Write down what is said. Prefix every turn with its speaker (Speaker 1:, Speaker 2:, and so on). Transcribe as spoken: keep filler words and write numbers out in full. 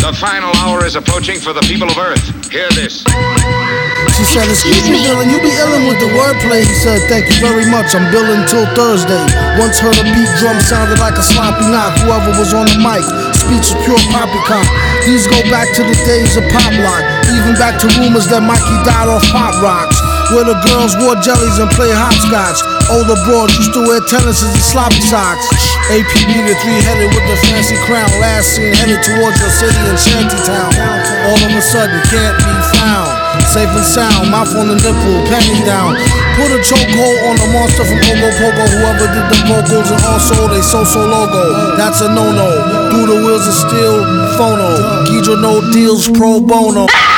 Speaker 1: The final hour is approaching for the people of Earth. Hear this.
Speaker 2: She said, excuse me, Dylan, you be illin' with the wordplay. He said, thank you very much, I'm billin' till Thursday. Once heard a beat drum sounded like a sloppy knock. Whoever was on the mic, speech was pure poppycock. These go back to the days of Pop Lock, even back to rumors that Mikey died off Pop Rocks, where the girls wore jellies and played hopscotch. Older broads used to wear tennises and sloppy socks. A P B the three-headed with the fancy crown, last seen headed towards your city in Shantytown. All of a sudden can't be found, safe and sound, mouth on the nipple, panties down. Put a chokehold on the monster from Ogo Pogo, whoever did the vocals, and also they so-so logo. That's a no-no. Through the wheels of steel, phono. Guido no deals pro bono.